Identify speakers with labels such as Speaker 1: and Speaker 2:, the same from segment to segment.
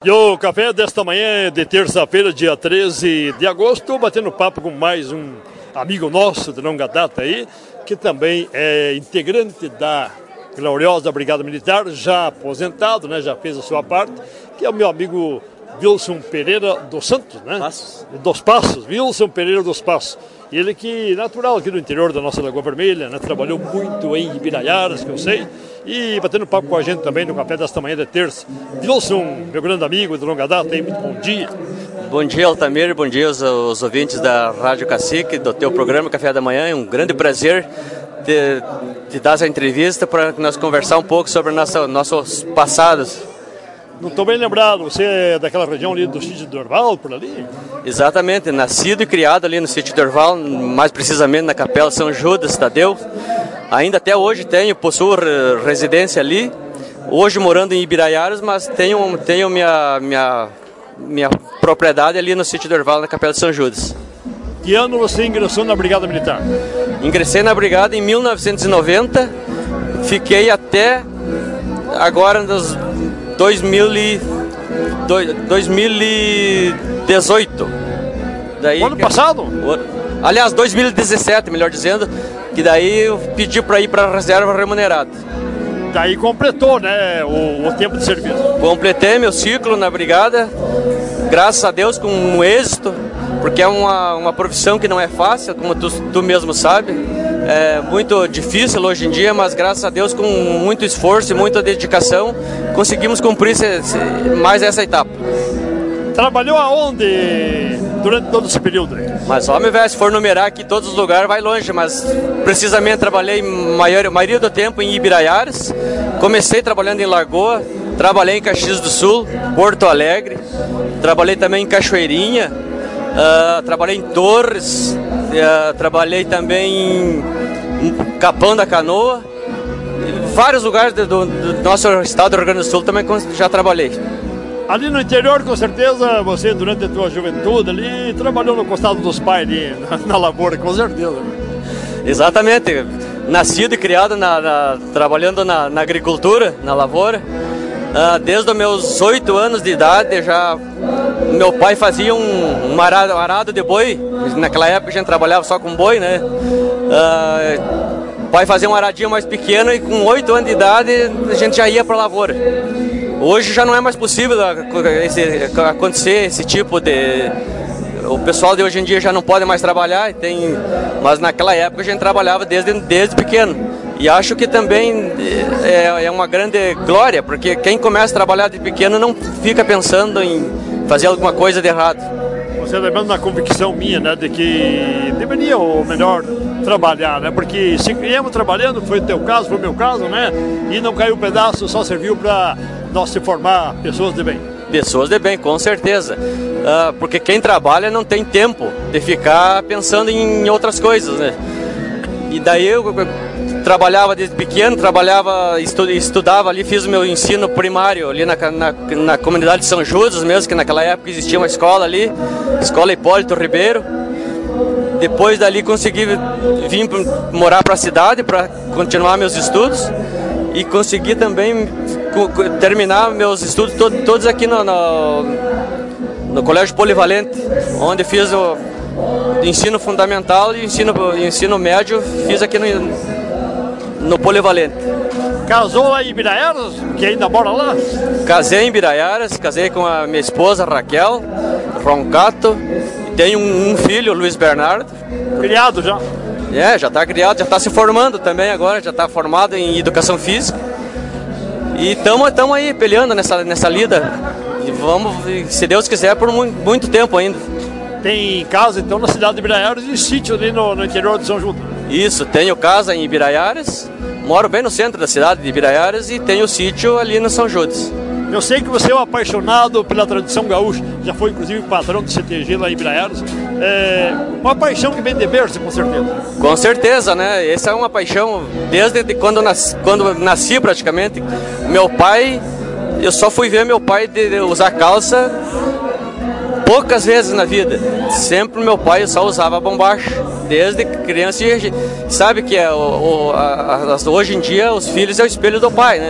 Speaker 1: E o café desta manhã de terça-feira, dia 13 de agosto, batendo papo com mais um amigo nosso de longa data aí, que também é integrante da gloriosa Brigada Militar, já aposentado, né, já fez a sua parte, que é o meu amigo Wilson Pereira dos Santos, né?
Speaker 2: Passos.
Speaker 1: Dos Passos, Wilson Pereira dos Passos. Ele que, natural aqui do interior da nossa Lagoa Vermelha, né, trabalhou muito em Ibiraiaras, que eu sei, e batendo papo com a gente também no café desta manhã de terça. Wilson, meu grande amigo de longa data, muito bom dia.
Speaker 2: Bom dia, Altamir, bom dia aos ouvintes da Rádio Cacique, do teu programa Café da Manhã. É um grande prazer de dar essa entrevista para nós conversar um pouco sobre nossos passados.
Speaker 1: Não estou bem lembrado, você é daquela região ali do sítio do Orval, por ali?
Speaker 2: Exatamente, nascido e criado ali no sítio do Orval, mais precisamente na Capela São Judas Tadeu. Ainda até hoje possuo residência ali, hoje morando em Ibiraiaras, mas tenho minha propriedade ali no sítio do Orval, na Capela de São Judas.
Speaker 1: Que ano você ingressou na Brigada Militar?
Speaker 2: Ingressei na Brigada em 1990, fiquei até agora nos 2018.
Speaker 1: Daí, ano passado?
Speaker 2: Aliás, 2017, melhor dizendo, que daí eu pedi para ir para a reserva remunerada.
Speaker 1: Daí completou, né, o tempo de serviço?
Speaker 2: Completei meu ciclo na Brigada, graças a Deus com um êxito, porque é uma profissão que não é fácil, como tu mesmo sabe. É muito difícil hoje em dia, mas graças a Deus com muito esforço e muita dedicação conseguimos cumprir mais essa etapa.
Speaker 1: Trabalhou aonde durante todo esse período?
Speaker 2: Mas homem, velho, se for numerar aqui todos os lugares vai longe, mas precisamente trabalhei maioria do tempo em Ibiraiaras. Comecei trabalhando em Lagoa, trabalhei em Caxias do Sul, Porto Alegre, trabalhei também em Cachoeirinha, trabalhei em Torres, trabalhei também em Capão da Canoa, vários lugares do nosso estado do Rio Grande do Sul também já trabalhei.
Speaker 1: Ali no interior, com certeza, você durante a tua juventude ali trabalhou no costado dos pais ali, na lavoura, com certeza.
Speaker 2: Exatamente, nascido e criado trabalhando na agricultura, na lavoura. Desde os meus 8 anos de idade, meu pai fazia um arado de boi. Naquela época a gente trabalhava só com boi, né? O pai fazia um aradinho mais pequeno e com 8 anos de idade a gente já ia para a lavoura. Hoje já não é mais possível acontecer esse tipo de... O pessoal de hoje em dia já não pode mais trabalhar, mas naquela época a gente trabalhava desde pequeno. E acho que também é uma grande glória, porque quem começa a trabalhar de pequeno não fica pensando em fazer alguma coisa de errado.
Speaker 1: Você lembrando na convicção minha, né, de que deveria, ou melhor, trabalhar, né, porque se criamos trabalhando, foi o teu caso, foi o meu caso, né, e não caiu um pedaço, só serviu para nós se formar pessoas de bem.
Speaker 2: Pessoas de bem, com certeza. Porque quem trabalha não tem tempo de ficar pensando em outras coisas, né. E daí eu trabalhava desde pequeno, estudava ali, fiz o meu ensino primário ali na comunidade de São Judas mesmo, que naquela época existia uma escola ali, Escola Hipólito Ribeiro. Depois dali consegui vir morar para a cidade para continuar meus estudos e consegui também terminar meus estudos todos aqui no Colégio Polivalente, onde fiz o ensino fundamental e ensino médio, fiz aqui no Polivalente.
Speaker 1: Casou lá em Ibiraiaras, que ainda mora lá?
Speaker 2: Casei em Ibiraiaras, casei com a minha esposa Raquel Roncato, e tenho um filho, Luiz Bernardo.
Speaker 1: Criado já?
Speaker 2: Já está criado, já está se formando também agora, já está formado em Educação Física. E estamos aí peleando nessa lida, e vamos, se Deus quiser, por muito tempo ainda.
Speaker 1: Tem casa então na cidade de Ibiraiaras e sítio ali no interior de São Judas?
Speaker 2: Isso, tenho casa em Ibiraiaras, moro bem no centro da cidade de Ibiraiaras e tenho sítio ali no São Judas.
Speaker 1: Eu sei que você é um apaixonado pela tradição gaúcha, já foi inclusive patrão do CTG lá em Ibiraiaras. É uma paixão que vem de berço, com certeza.
Speaker 2: Com certeza, né? Essa é uma paixão desde quando nasci praticamente. Meu pai, eu só fui ver meu pai usar calça poucas vezes na vida. Sempre meu pai só usava bombacha, desde criança. E sabe que hoje em dia os filhos é o espelho do pai, né?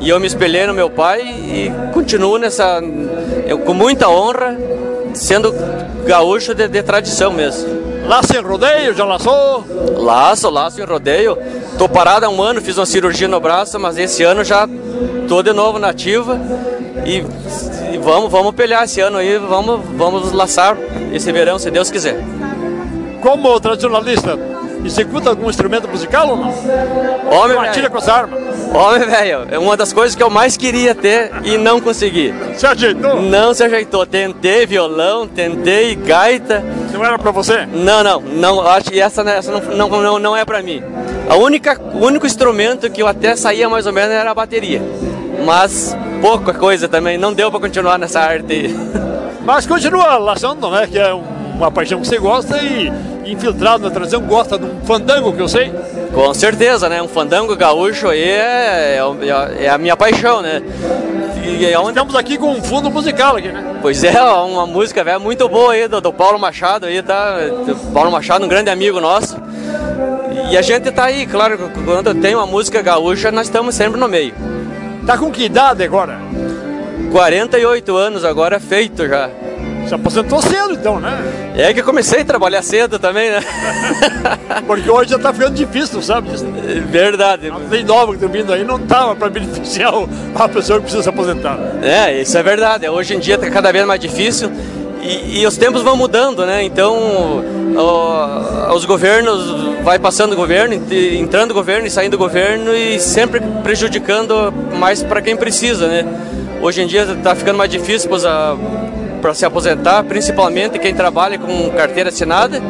Speaker 2: E eu me espelhei no meu pai e continuo com muita honra, sendo gaúcho de tradição mesmo.
Speaker 1: Laço em rodeio, já laçou?
Speaker 2: Laço em rodeio. Tô parado há um ano, fiz uma cirurgia no braço, mas esse ano já tô de novo na ativa. E vamos pelear esse ano aí, vamos laçar esse verão, se Deus quiser.
Speaker 1: Como tradicionalista, executa algum instrumento musical ou não?
Speaker 2: Homem,
Speaker 1: atira com essa arma?
Speaker 2: Homem, velho, é uma das coisas que eu mais queria ter e não consegui.
Speaker 1: Se ajeitou?
Speaker 2: Não se ajeitou. Tentei violão, tentei gaita.
Speaker 1: Não era pra você?
Speaker 2: Não, acho que essa não é pra mim. O único instrumento que eu até saía mais ou menos era a bateria. Mas pouca coisa também, não deu pra continuar nessa arte aí.
Speaker 1: Mas continua laçando, né? Que é uma paixão que você gosta e infiltrado na tradição, gosta de um fandango que eu sei.
Speaker 2: Com certeza, né? Um fandango gaúcho aí é a minha paixão, né?
Speaker 1: Estamos aqui com um fundo musical aqui, né?
Speaker 2: Pois é, uma música velho, muito boa aí do Paulo Machado aí, tá? Paulo Machado, um grande amigo nosso. E a gente tá aí, claro, quando tem uma música gaúcha, nós estamos sempre no meio.
Speaker 1: Tá com que idade agora?
Speaker 2: 48 anos agora, feito já.
Speaker 1: Se aposentou cedo então, né?
Speaker 2: É que eu comecei a trabalhar cedo também, né?
Speaker 1: Porque hoje já tá ficando difícil, sabe?
Speaker 2: Verdade.
Speaker 1: A lei nova que tá vindo aí não tava para beneficiar a pessoa que precisa se aposentar.
Speaker 2: É, isso é verdade. Hoje em dia tá cada vez mais difícil e os tempos vão mudando, né? Então, os governos, vai passando o governo, entrando o governo e saindo do governo e sempre prejudicando mais para quem precisa, né? Hoje em dia tá ficando mais difícil para se aposentar, principalmente quem trabalha com carteira assinada.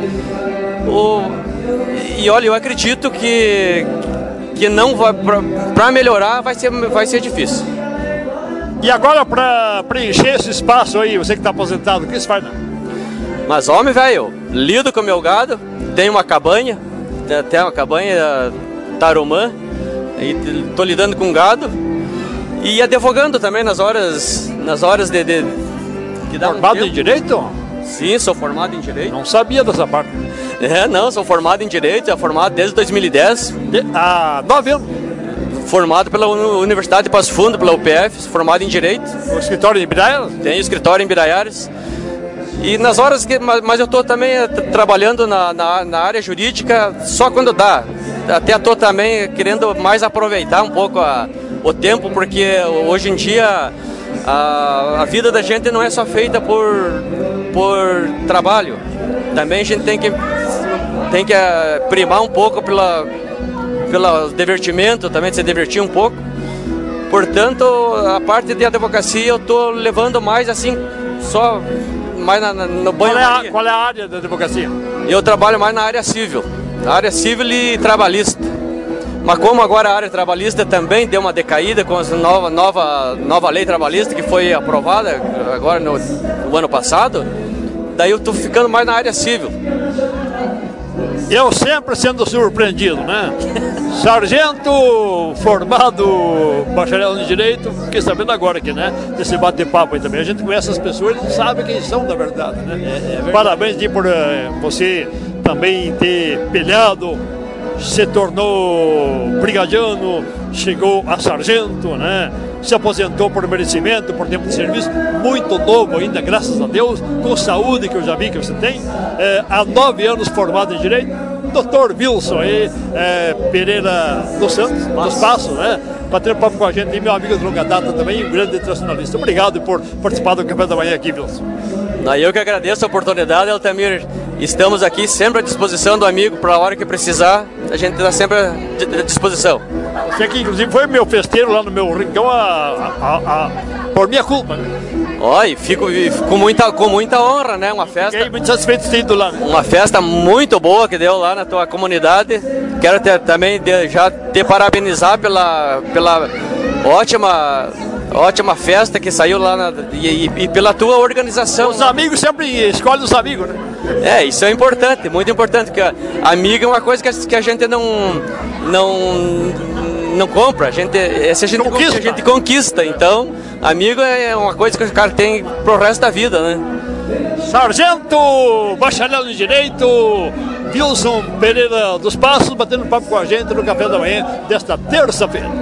Speaker 2: E olha, eu acredito que não vai, para melhorar vai ser difícil.
Speaker 1: E agora, para preencher esse espaço aí, você que está aposentado, o que você faz?
Speaker 2: Mas homem, velho, lido com o meu gado, tenho uma cabanha, até uma cabanha tarumã, e tô lidando com gado e advogando também nas horas de
Speaker 1: formado em Direito?
Speaker 2: Sim, sou formado em Direito.
Speaker 1: Não sabia dessa parte.
Speaker 2: Sou formado em Direito, sou formado desde 2010.
Speaker 1: Há 9 anos.
Speaker 2: Formado pela Universidade de Passo Fundo, pela UPF, formado em Direito.
Speaker 1: O escritório em Biraiaras?
Speaker 2: Tenho escritório em Biraiaras. E nas horas mas eu estou também trabalhando na área jurídica só quando dá. Até estou também querendo mais aproveitar um pouco o tempo, porque hoje em dia a vida da gente não é só feita por trabalho. Também a gente tem que primar um pouco pelo divertimento, também de se divertir um pouco. Portanto, a parte de advocacia eu estou levando mais assim, só mais no banho.
Speaker 1: Qual é a área da advocacia?
Speaker 2: Eu trabalho mais na área civil e trabalhista. Mas como agora a área trabalhista também deu uma decaída com a nova lei trabalhista que foi aprovada agora no ano passado, daí eu estou ficando mais na área civil.
Speaker 1: Eu sempre sendo surpreendido, né? Sargento, formado, bacharel em Direito, fiquei sabendo agora aqui, né? Desse bate-papo aí também. A gente conhece as pessoas e não sabe quem são, na verdade, né? Verdade. Parabéns por você também ter peleado, se tornou brigadiano, chegou a sargento, né? Se aposentou por merecimento, por tempo de serviço, muito novo ainda, graças a Deus, com saúde, que eu já vi que você tem, há 9 anos formado em Direito, Dr. Wilson aí, Pereira dos Santos, dos Passos, né? Batendo papo com a gente, e meu amigo de longa data também, um grande tradicionalista. Obrigado por participar do Café da Manhã aqui, Wilson.
Speaker 2: Eu que agradeço a oportunidade, Altamir. Estamos aqui sempre à disposição do amigo, para a hora que precisar, a gente está sempre à disposição.
Speaker 1: Você que inclusive foi meu festeiro lá no meu rincão por minha culpa, né?
Speaker 2: Olha, fico com muita honra, né? Uma festa.
Speaker 1: Fiquei muito satisfeito de ter ido lá, né?
Speaker 2: Uma festa muito boa que deu lá na tua comunidade. Quero também já te parabenizar pela ótima festa que saiu lá e pela tua organização.
Speaker 1: Os amigos sempre escolhem os amigos, né?
Speaker 2: Isso é importante, muito importante, porque amigo é uma coisa que a gente não compra, a gente conquista. Então, amigo é uma coisa que o cara tem pro resto da vida, né?
Speaker 1: Sargento, bacharel em Direito, Wilson Pereira dos Passos, batendo papo com a gente no Café da Manhã desta terça-feira.